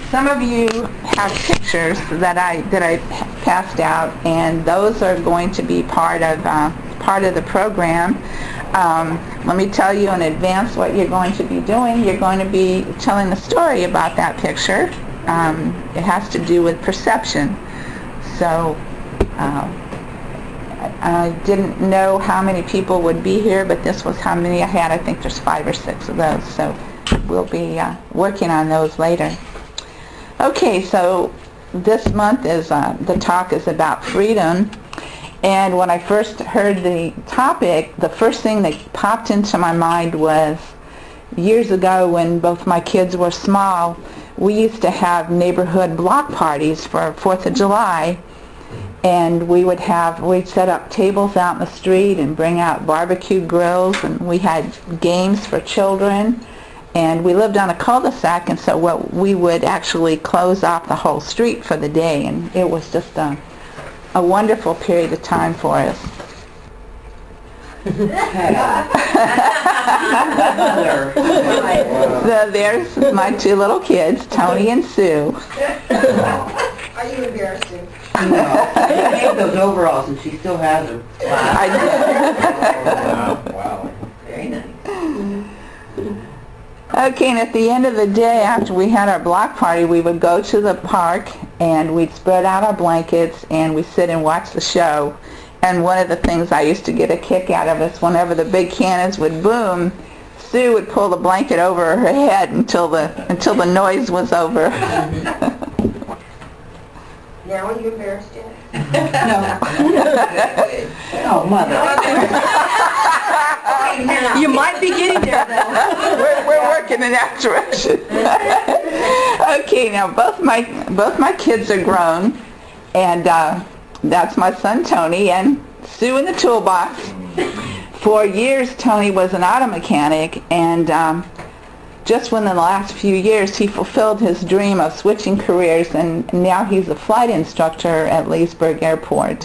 some of you have pictures that I passed out, and those are going to be part of the program. Let me tell you in advance what you're going to be doing. You're going to be telling a story about that picture. It has to do with perception. So I didn't know how many people would be here, but this was how many I had. I think there's 5 or 6 of those. So we'll be working on those later. Okay, so this month is the talk is about freedom. And when I first heard the topic, the first thing that popped into my mind was years ago when both my kids were small, we used to have neighborhood block parties for 4th of July. And we'd set up tables out in the street and bring out barbecue grills, and we had games for children. And we lived on a cul-de-sac, and so we would actually close off the whole street for the day, and it was just a wonderful period of time for us. So there's my 2 little kids, Tony and Sue. Are you embarrassing? No. She made those overalls and she still has them. Wow. Very nice. Okay, and at the end of the day, after we had our block party, we would go to the park and we'd spread out our blankets and we'd sit and watch the show. And one of the things I used to get a kick out of is whenever the big cannons would boom, Sue would pull the blanket over her head until the noise was over. Now are you embarrassed yet? No. Oh, Mother. You might be getting there, though. We're working in that direction. Okay, now both my kids are grown, and that's my son Tony and Sue in the toolbox. For years, Tony was an auto mechanic, and just within the last few years, he fulfilled his dream of switching careers, and now he's a flight instructor at Leesburg Airport.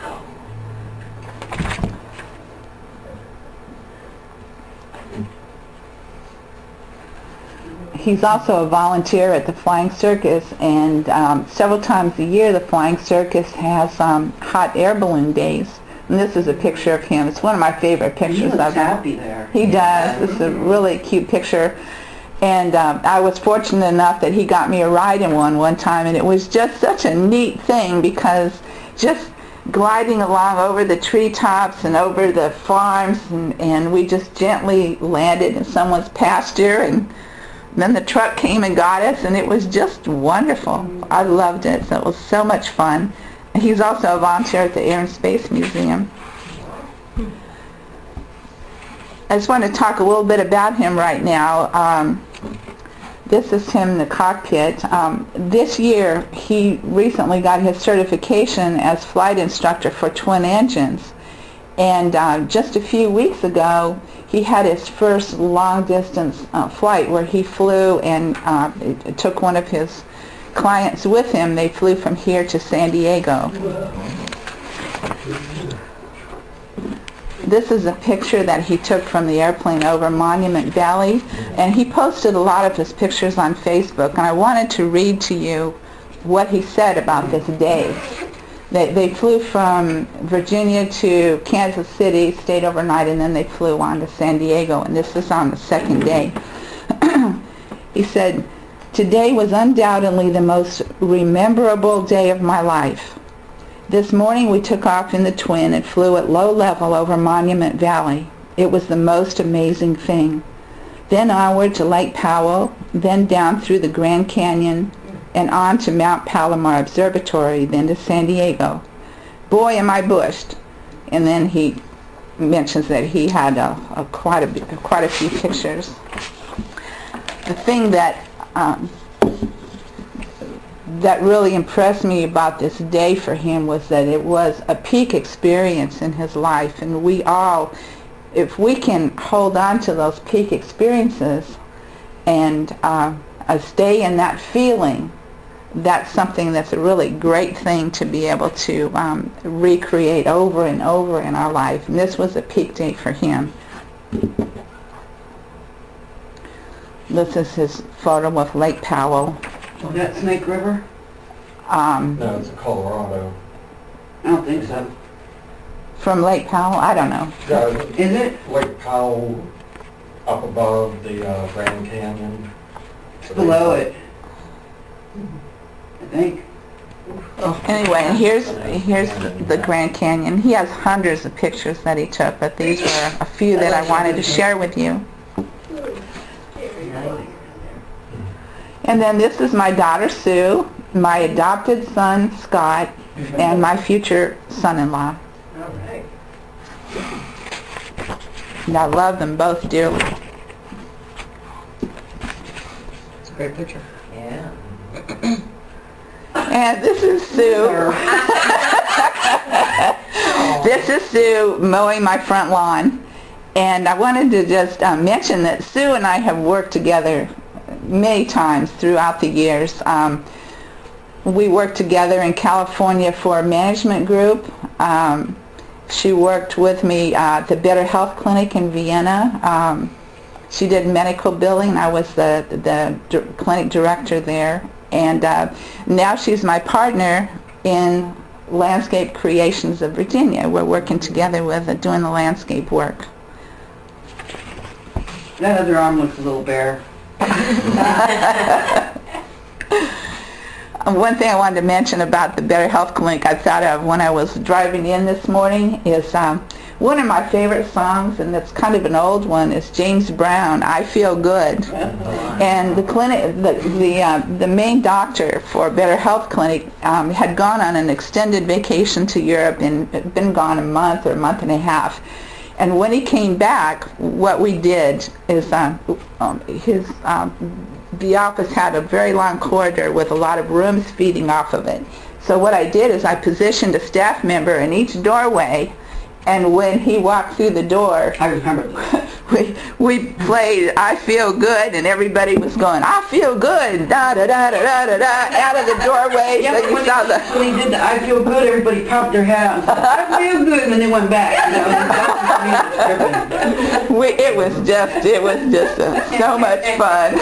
He's also a volunteer at the Flying Circus, and several times a year the Flying Circus has hot air balloon days. And this is a picture of him. It's one of my favorite pictures He of looks him. happy there. He does. This is a really cute picture. And I was fortunate enough that he got me a ride in one time, and it was just such a neat thing because just gliding along over the treetops and over the farms, and we just gently landed in someone's pasture, and then the truck came and got us, and it was just wonderful. I loved it. So it was so much fun. And he's also a volunteer at the Air and Space Museum. I just want to talk a little bit about him right now. This is him in the cockpit. This year, he recently got his certification as flight instructor for twin engines. And just a few weeks ago, he had his first long-distance flight where he flew and took one of his clients with him. They flew from here to San Diego. This is a picture that he took from the airplane over Monument Valley, and he posted a lot of his pictures on Facebook, and I wanted to read to you what he said about this day. They flew from Virginia to Kansas City, stayed overnight, and then they flew on to San Diego, and this is on the second day. He said, "Today was undoubtedly the most rememberable day of my life. This morning we took off in the twin and flew at low level over Monument Valley. It was the most amazing thing. Then onward to Lake Powell, then down through the Grand Canyon, and on to Mount Palomar Observatory, then to San Diego. Boy, am I bushed." And then he mentions that he had quite a few pictures. The thing that really impressed me about this day for him was that it was a peak experience in his life, and we all, if we can hold on to those peak experiences and stay in that feeling, that's something that's a really great thing to be able to recreate over and over in our life. And this was a peak day for him. This is his photo of Lake Powell. Is that Snake River? No, it's Colorado. I don't think so. From Lake Powell? I don't know. Is it? Lake Powell, up above the Grand Canyon. It's below it. I think. Anyway, and here's the Grand Canyon. He has hundreds of pictures that he took, but these were a few that I wanted to share with you. And then this is my daughter Sue, my adopted son Scott, and my future son-in-law. All right. And I love them both dearly. It's a great picture. Yeah. And this is Sue. This is Sue mowing my front lawn. And I wanted to just mention that Sue and I have worked together many times throughout the years. We worked together in California for a management group. She worked with me at the Better Health Clinic in Vienna. She did medical billing. I was the clinic director there. And now she's my partner in Landscape Creations of Virginia. We're working together with doing the landscape work. That other arm looks a little bare. One thing I wanted to mention about the Better Health Clinic I thought of when I was driving in this morning is one of my favorite songs, and it's kind of an old one, is James Brown, I Feel Good. And the clinic, the main doctor for Better Health Clinic had gone on an extended vacation to Europe and had been gone a month or a month and a half. And when he came back, what we did is the office had a very long corridor with a lot of rooms feeding off of it. So what I did is I positioned a staff member in each doorway, and when he walked through the door, I remember that. we played I Feel Good, and everybody was going, I feel good, da da da da da da da, out of the doorway. Yeah, So you saw the when he did the I Feel Good, everybody popped their hat and said, I feel good, and then they went back. You know? it was just so much fun.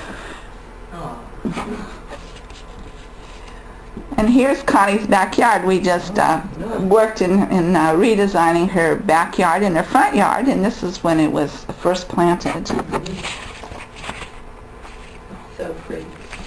And here's Connie's backyard. We just worked in redesigning her backyard and her front yard, and this is when it was first planted. So pretty.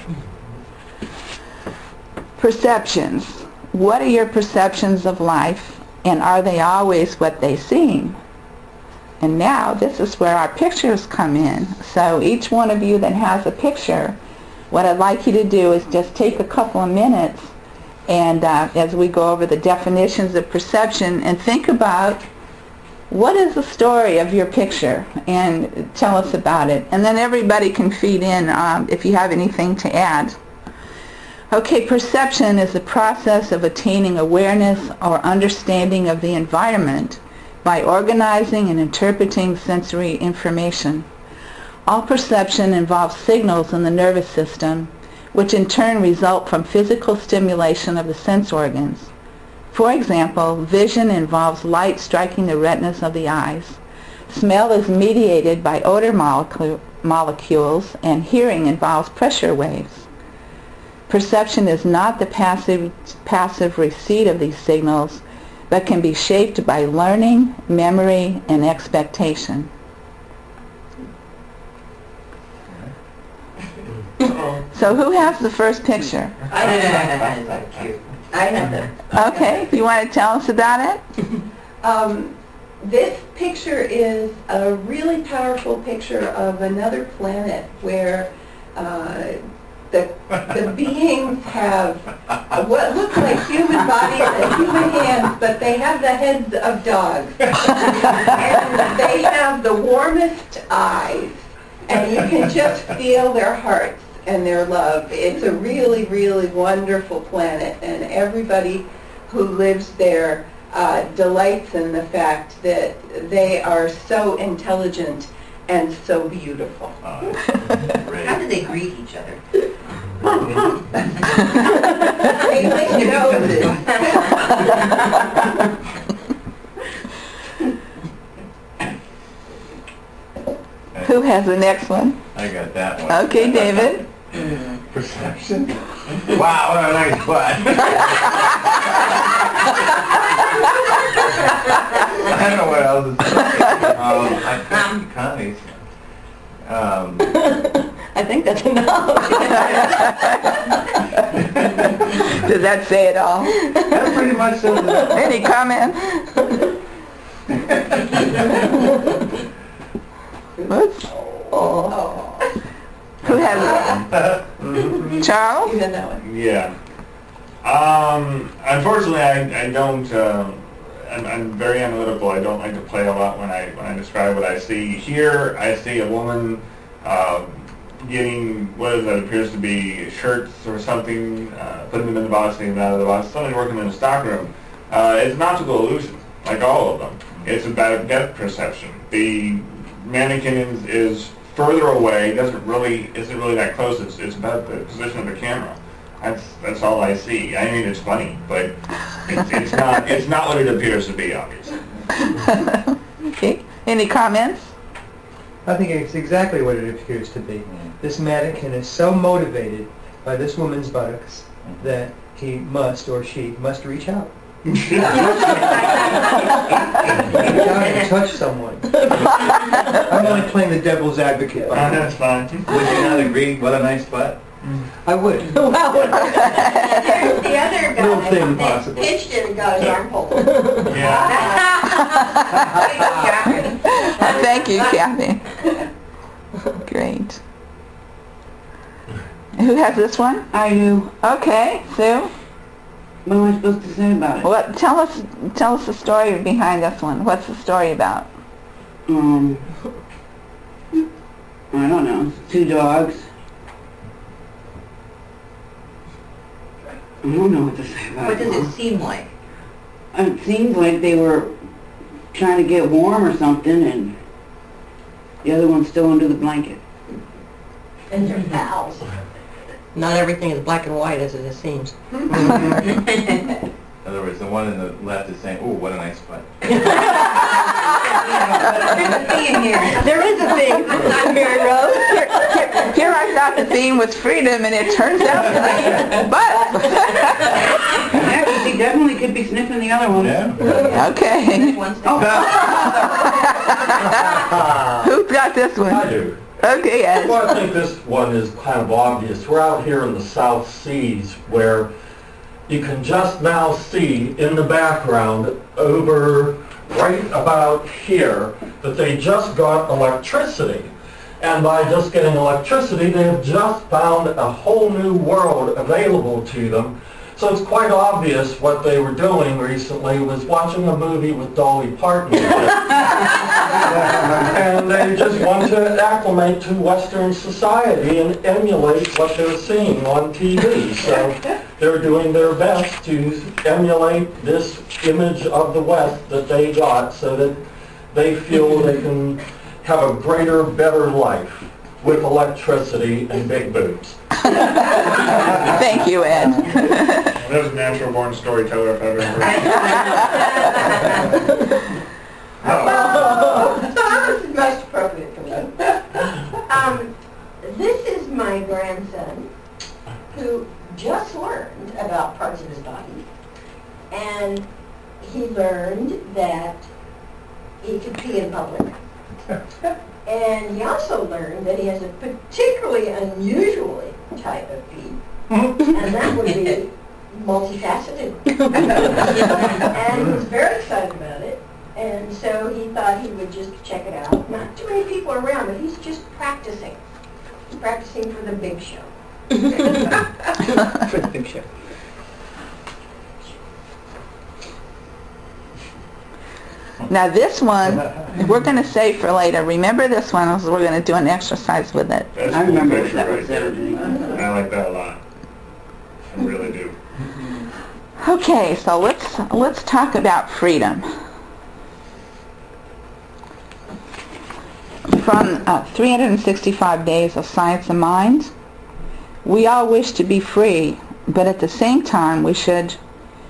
Perceptions. What are your perceptions of life, and are they always what they seem? And now this is where our pictures come in. So each one of you that has a picture, what I'd like you to do is just take a couple of minutes and as we go over the definitions of perception, and think about what is the story of your picture and tell us about it. And then everybody can feed in if you have anything to add. Okay, perception is the process of attaining awareness or understanding of the environment by organizing and interpreting sensory information. All perception involves signals in the nervous system, which in turn result from physical stimulation of the sense organs. For example, vision involves light striking the retinas of the eyes. Smell is mediated by odor molecules, and hearing involves pressure waves. Perception is not the passive receipt of these signals, but can be shaped by learning, memory, and expectation. So who has the first picture? I have that. Cute. I have that. Okay, you want to tell us about it? This picture is a really powerful picture of another planet where the beings have what look like human bodies and human hands, but they have the heads of dogs. And they have the warmest eyes, and you can just feel their hearts and their love. It's a really, really wonderful planet, and everybody who lives there delights in the fact that they are so intelligent and so beautiful. How do they greet each other? They like noses. Who has the next one? I got that one. Okay, David. Perception Wow, what a nice butt. I don't know what else to say. I think Connie's. I think that's enough. Does that say it all? That pretty much says it. Any comments? Whoops. Who has it? Charles? You didn't know it. Yeah. Unfortunately, I don't. I'm very analytical. I don't like to play a lot when I describe what I see. Here, I see a woman getting what appears to be shirts or something, putting them in the box, taking them out of the box. Somebody working in a stockroom. It's an optical illusion, like all of them. It's about depth perception. The mannequin is further away. Isn't really that close. It's about the position of the camera. That's all I see. I mean, it's funny, but it's not what it appears to be, obviously. Okay. Any comments? I think it's exactly what it appears to be. This mannequin is so motivated by this woman's buttocks that he must, or she must, reach out. Reach out and touch someone. I'm only playing the devil's advocate. That's fine. Would you not agree? What a nice butt. I would. There's the other Little guy thin, that possibly. pitched it and got his arm pulled. Yeah. Thank you, Kathy. Great. Who has this one? I do. Okay, Sue. What am I supposed to say about it? What? Tell us the story behind this one. What's the story about? I don't know. 2 dogs. I don't know what to say about What it. does it seem like? It seems like they were trying to get warm or something, and the other one's still under the blanket. And they're pals. Not everything is black and white as it seems. In other words, the one on the left is saying, "Ooh, what a nice butt." There's a theme here. There is a thing, Mary Rose. Here I thought the theme was freedom, and it turns out to be but. Yeah, 'cause he definitely could be sniffing the other one. Yeah. Okay. Who's got this one? I do. Okay, Ed. Well, I think this one is kind of obvious. We're out here in the South Seas where you can just now see in the background over right about here that they just got electricity. And by just getting electricity, they have just found a whole new world available to them. So it's quite obvious what they were doing recently was watching a movie with Dolly Parton. And they just want to acclimate to Western society and emulate what they're seeing on TV. So they're doing their best to emulate this image of the West that they got so that they feel they can have a greater, better life with electricity and big boobs. Thank you, Ed. That was a natural-born storyteller if I've ever This is most appropriate for me. This is my grandson who just learned about parts of his body. And he learned that he could pee in public. And he also learned that he has a particularly unusual type of pee. And that would be multifaceted. And he was very excited about it. And so he thought he would just check it out. Not too many people are around, but he's just practicing. He's practicing for the big show. For the big show. Now this one, we're going to save for later. Remember this one, because we're going to do an exercise with it. That's I a cool remember picture that right was there. Saturday. I like that a lot. I really do. Okay, so let's talk about freedom. From 365 Days of Science and Mind, we all wish to be free, but at the same time we should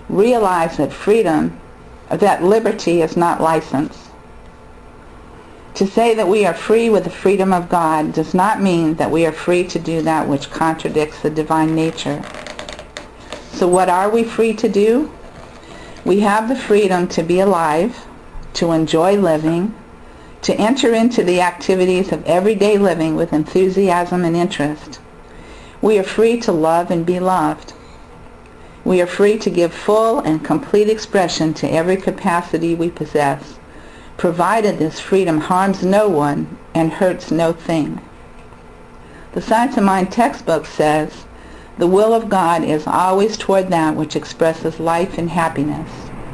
realize that freedom, that liberty is not license. To say that we are free with the freedom of God does not mean that we are free to do that which contradicts the divine nature. So what are we free to do? We have the freedom to be alive, to enjoy living, to enter into the activities of everyday living with enthusiasm and interest. We are free to love and be loved. We are free to give full and complete expression to every capacity we possess, provided this freedom harms no one and hurts no thing. The Science of Mind textbook says, the will of God is always toward that which expresses life and happiness.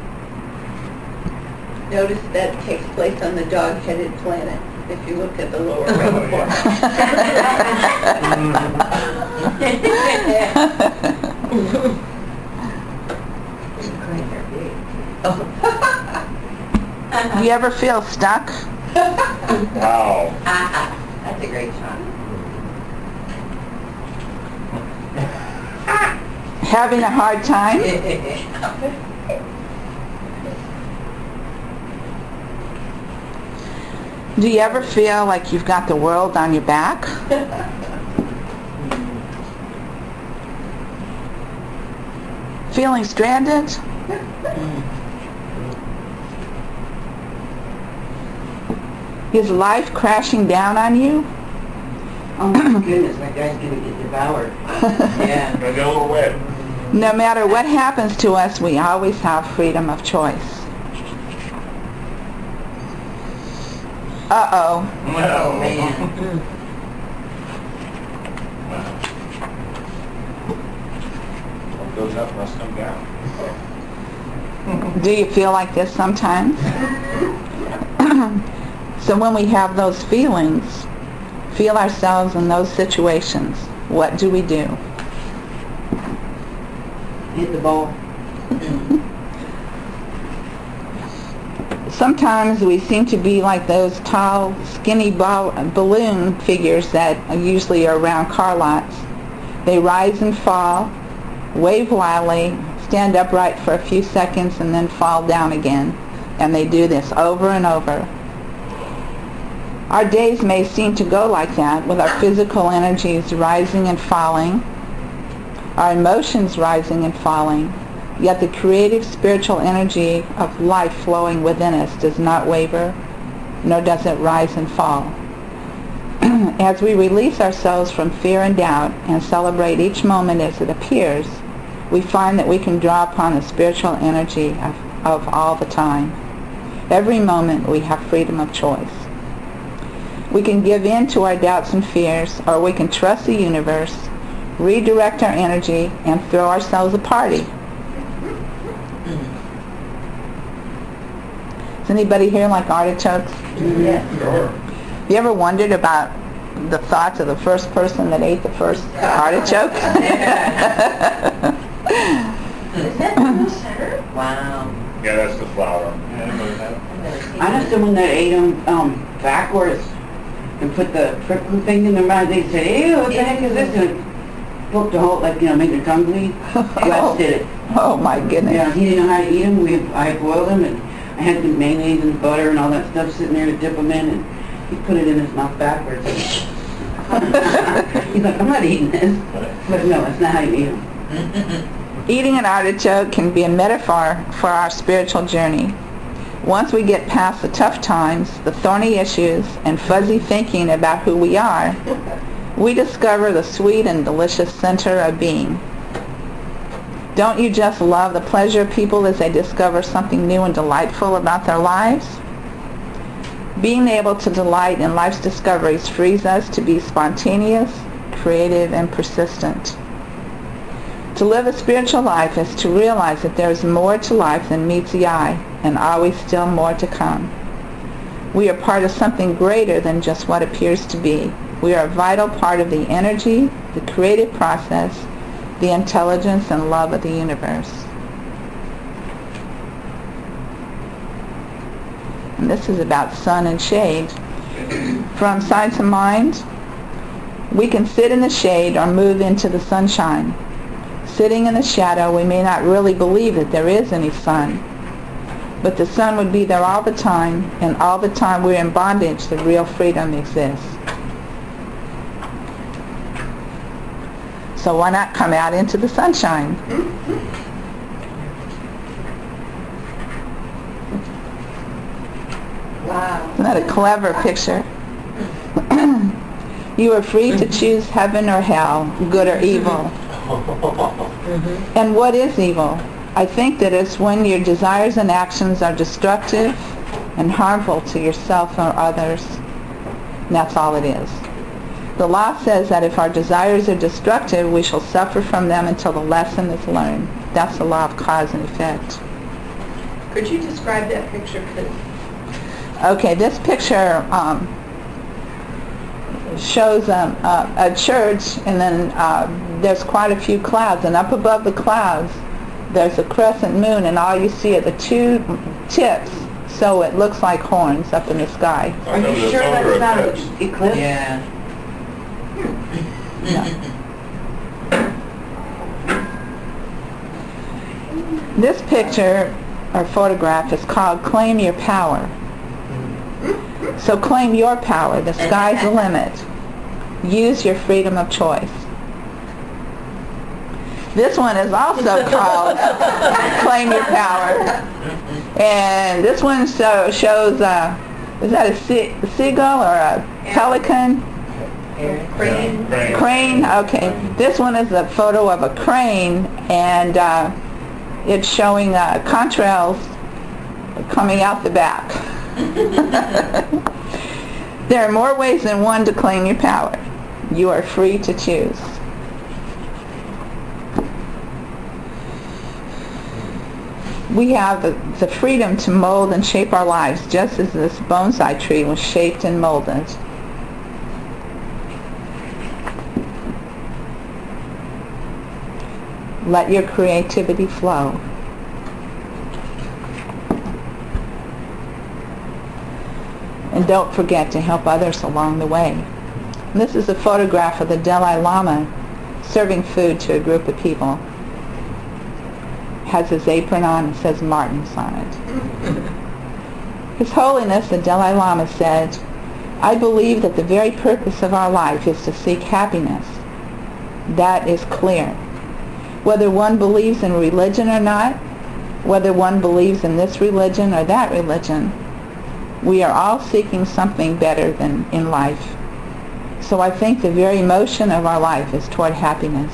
Notice that takes place on the dog-headed planet, if you look at the lower right corner. Do you ever feel stuck? Wow. That's a great shot. Having a hard time? Do you ever feel like you've got the world on your back? Feeling stranded? Is life crashing down on you? Oh my goodness, my guy's gonna get devoured. Yeah. Gonna get a little wet. No matter what happens to us, we always have freedom of choice. Uh-oh. Oh, man. What goes up must come down. Do you feel like this sometimes? So when we have those feelings, feel ourselves in those situations, what do we do? Hit the ball. Sometimes we seem to be like those tall, skinny balloon figures that usually are around car lots. They rise and fall, wave wildly, stand upright for a few seconds, and then fall down again. And they do this over and over. Our days may seem to go like that, with our physical energies rising and falling, our emotions rising and falling, yet the creative spiritual energy of life flowing within us does not waver, nor does it rise and fall. As we release ourselves from fear and doubt and celebrate each moment as it appears, we find that we can draw upon the spiritual energy of all the time. Every moment we have freedom of choice. We can give in to our doubts and fears, or we can trust the universe, redirect our energy, and throw ourselves a party. Does anybody here like artichokes? Yeah, sure. Have you ever wondered about the thoughts of the first person that ate the first artichoke? Is that the center? Wow. Yeah, that's the flower. I know someone that ate them backwards and put the prickly thing in their mouth. They said, ew, what the heck is this? And poked a hole, like, make their tongue bleed. Wes did it. Oh my goodness. Yeah, he didn't know how to eat them. I boiled them, and I had the mayonnaise and butter and all that stuff sitting there to dip them in, and he put it in his mouth backwards. He's like, I'm not eating this. But no, that's not how you eat them. Eating an artichoke can be a metaphor for our spiritual journey. Once we get past the tough times, the thorny issues, and fuzzy thinking about who we are, we discover the sweet and delicious center of being. Don't you just love the pleasure of people as they discover something new and delightful about their lives? Being able to delight in life's discoveries frees us to be spontaneous, creative, and persistent. To live a spiritual life is to realize that there is more to life than meets the eye, and always still more to come. We are part of something greater than just what appears to be. We are a vital part of the energy, the creative process, the intelligence and love of the universe. And this is about sun and shade. From Science of Mind, we can sit in the shade or move into the sunshine. Sitting in the shadow, we may not really believe that there is any sun. But the sun would be there all the time, and all the time we're in bondage, the real freedom exists. So why not come out into the sunshine? Wow. Isn't that a clever picture? You are free to choose heaven or hell, good or evil. And what is evil? I think that it's when your desires and actions are destructive and harmful to yourself or others. And that's all it is. The law says that if our desires are destructive, we shall suffer from them until the lesson is learned. That's the law of cause and effect. Could you describe that picture, please? Okay, this picture shows a church, and then there's quite a few clouds, and up above the clouds there's a crescent moon, and all you see are the two tips, so it looks like horns up in the sky. Are you sure that's not an eclipse? Yeah. This picture or photograph is called Claim Your Power. So claim your power. The sky's the limit. Use your freedom of choice. This one is also called Claim Your Power. And this one shows, is that a seagull or a pelican? Crane. Crane, okay. This one is a photo of a crane, and it's showing contrails coming out the back. There are more ways than one to claim your power. You are free to choose. We have the freedom to mold and shape our lives, just as this bonsai tree was shaped and molded. Let your creativity flow. And don't forget to help others along the way. And this is a photograph of the Dalai Lama serving food to a group of people. Has his apron on and says Martins on it. His Holiness the Dalai Lama said, "I believe that the very purpose of our life is to seek happiness. That is clear. Whether one believes in religion or not, whether one believes in this religion or that religion, we are all seeking something better than in life. So I think the very motion of our life is toward happiness."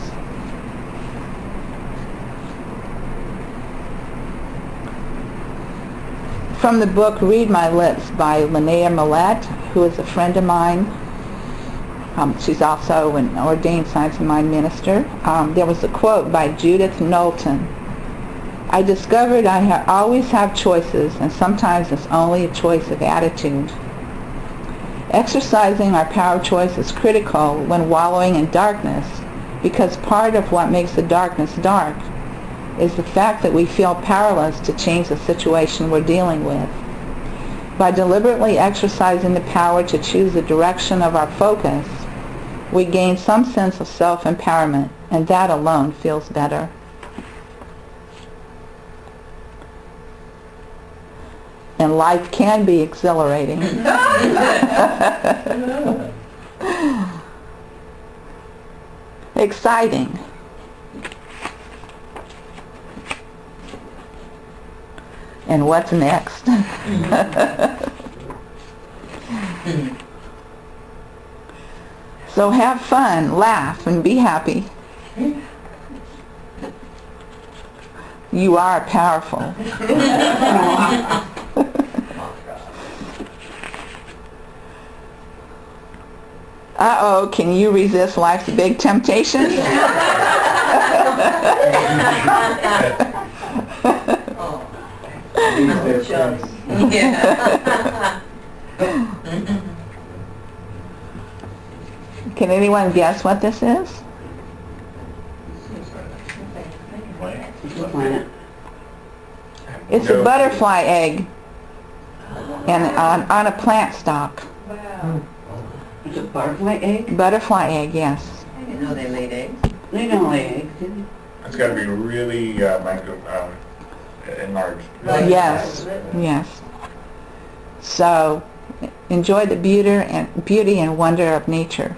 From the book Read My Lips by Linnea Millette, who is a friend of mine. She's also an ordained Science of Mind minister. There was a quote by Judith Knowlton. "I discovered I always have choices, and sometimes it's only a choice of attitude. Exercising our power of choice is critical when wallowing in darkness, because part of what makes the darkness dark is the fact that we feel powerless to change the situation we're dealing with. By deliberately exercising the power to choose the direction of our focus, we gain some sense of self-empowerment, and that alone feels better." And life can be exhilarating. Exciting. And what's next? So have fun, laugh, and be happy. You are powerful. Uh-oh, can you resist life's big temptations? Yeah. Can anyone guess what this is? Planet. It's a butterfly egg and on a plant stalk. Wow. It's a butterfly egg? Butterfly egg, yes. I didn't know they laid eggs. They don't lay eggs, do they? It's got to be really enlarged. Yes, yes. So, enjoy the beauty and wonder of nature.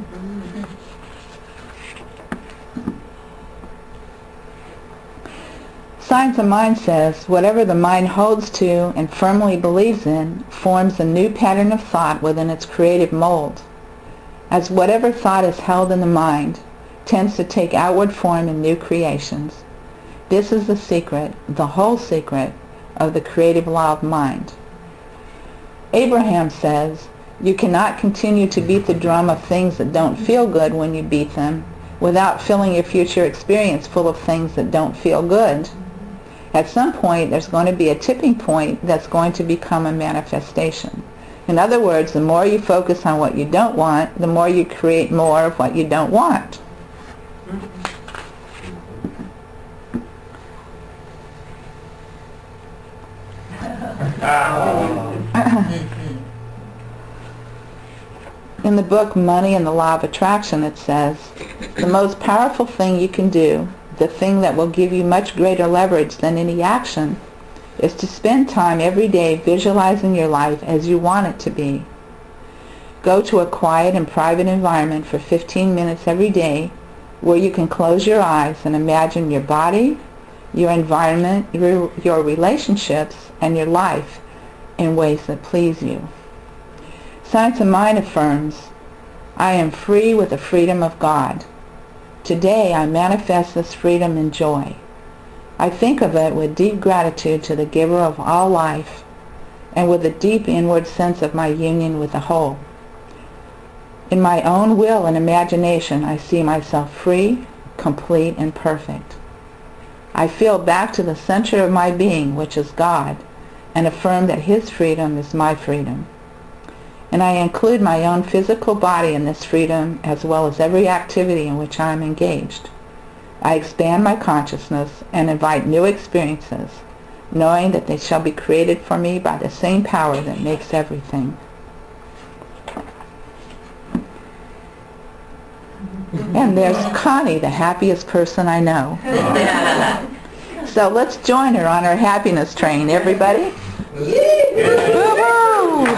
Science of Mind says, whatever the mind holds to and firmly believes in forms a new pattern of thought within its creative mold. As whatever thought is held in the mind tends to take outward form in new creations. This is the secret, the whole secret, of the creative law of mind. Abraham says, you cannot continue to beat the drum of things that don't feel good when you beat them without filling your future experience full of things that don't feel good. At some point, there's going to be a tipping point that's going to become a manifestation. In other words, the more you focus on what you don't want, the more you create more of what you don't want. In the book Money and the Law of Attraction, it says, the most powerful thing you can do, the thing that will give you much greater leverage than any action, is to spend time every day visualizing your life as you want it to be. Go to a quiet and private environment for 15 minutes every day where you can close your eyes and imagine your body, your environment, your relationships, and your life in ways that please you. Science of Mind affirms, I am free with the freedom of God. Today I manifest this freedom in joy. I think of it with deep gratitude to the giver of all life and with a deep inward sense of my union with the whole. In my own will and imagination, I see myself free, complete, and perfect. I feel back to the center of my being, which is God, and affirm that His freedom is my freedom. And I include my own physical body in this freedom as well as every activity in which I am engaged. I expand my consciousness and invite new experiences, knowing that they shall be created for me by the same power that makes everything. And there's Connie, the happiest person I know. So let's join her on our happiness train, everybody. Woo-hoo!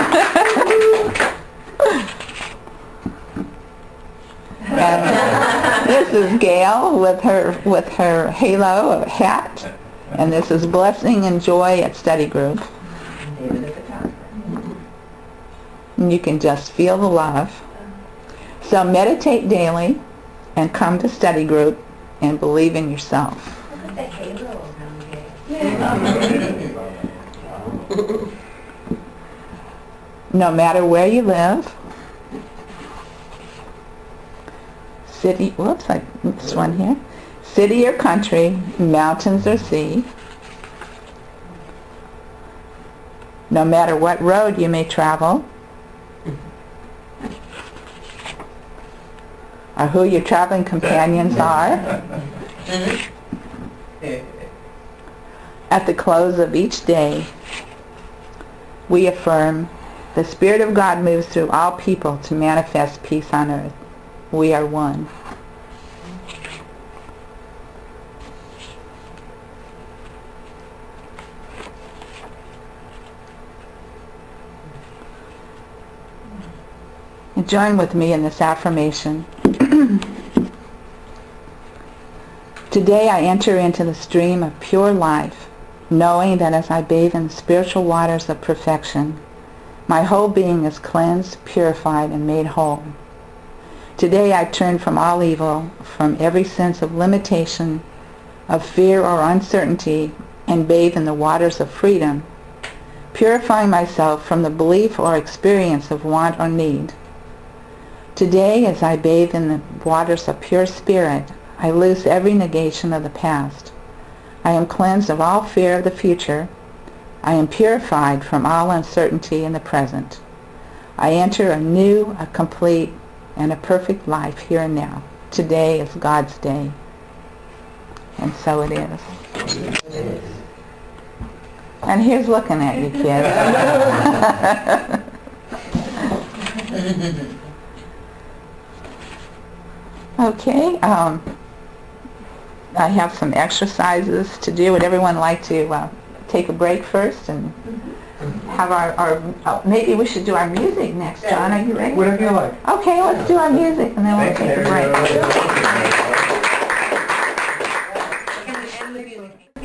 And this is Gail with her halo hat, and this is Blessing and Joy at Study Group. And you can just feel the love. So meditate daily and come to Study Group and believe in yourself. No matter where you live, city, whoops, I missed one here, city or country, mountains or sea, no matter what road you may travel, or who your traveling companions are, at the close of each day, we affirm, the Spirit of God moves through all people to manifest peace on earth. We are one. And join with me in this affirmation. Today I enter into the stream of pure life, knowing that as I bathe in the spiritual waters of perfection, my whole being is cleansed, purified, and made whole. Today I turn from all evil, from every sense of limitation, of fear or uncertainty, and bathe in the waters of freedom, purifying myself from the belief or experience of want or need. Today, as I bathe in the waters of pure spirit, I lose every negation of the past. I am cleansed of all fear of the future. I am purified from all uncertainty in the present. I enter a new, a complete, and a perfect life here and now. Today is God's day. And so it is. And here's looking at you, kids. Okay. I have some exercises to do. Would everyone like to take a break first and have our maybe we should do our music next, John. Are you ready? Whatever you like. Okay, let's do our music and then we'll Thanks, take a Mary. break.